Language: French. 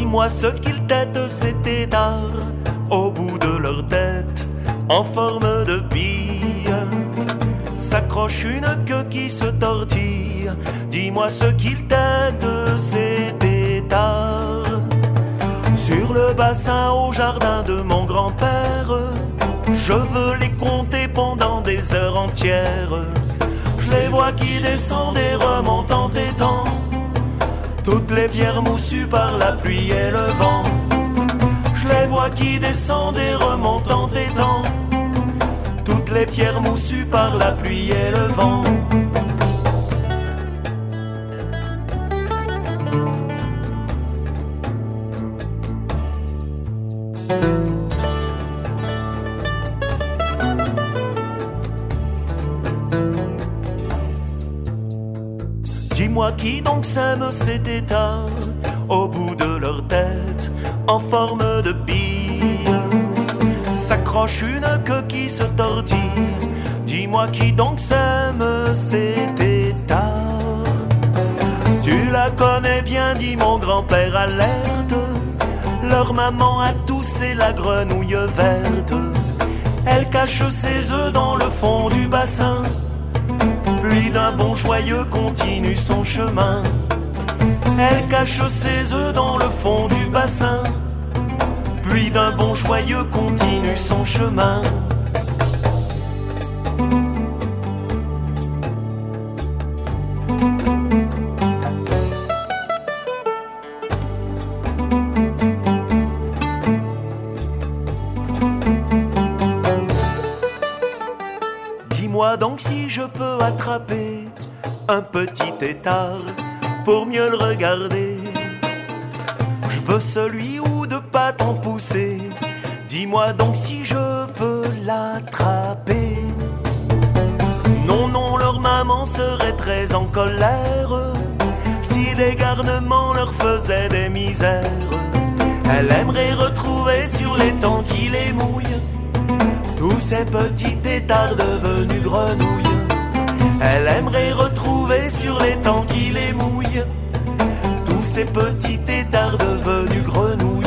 Dis-moi ce qu'ils têtent ces têtards au bout de leur tête, en forme de bille, s'accroche une queue qui se tortille. Dis-moi ce qu'ils têtent ces têtards. Sur le bassin au jardin de mon grand-père, je veux les compter pendant des heures entières. Je les vois qui descendent et remontent en tétant, toutes les pierres moussues par la pluie et le vent. Je les vois qui descendent et remontent en tétant, toutes les pierres moussues par la pluie et le vent. Dis-moi qui donc sème ces têtards au bout de leur tête, en forme de bille, s'accroche une queue qui se tordille. Dis-moi qui donc sème ces têtards. Tu la connais bien, dit mon grand-père alerte. Leur maman à tous c'est la grenouille verte. Elle cache ses œufs dans le fond du bassin, puis d'un bond joyeux continue son chemin. Elle cache ses œufs dans le fond du bassin, puis d'un bond joyeux continue son chemin. Dis-moi donc si je peux attraper un petit tétard pour mieux le regarder. Je veux celui où de pattes en poussé. Dis-moi donc si je peux l'attraper. Non, non, leur maman serait très en colère si des garnements leur faisaient des misères. Elle aimerait retrouver sur les temps qui les mouillent tous ces petits têtards devenus grenouilles. Elle aimerait retrouver sur les temps qui les mouillent tous ces petits têtards devenus grenouilles.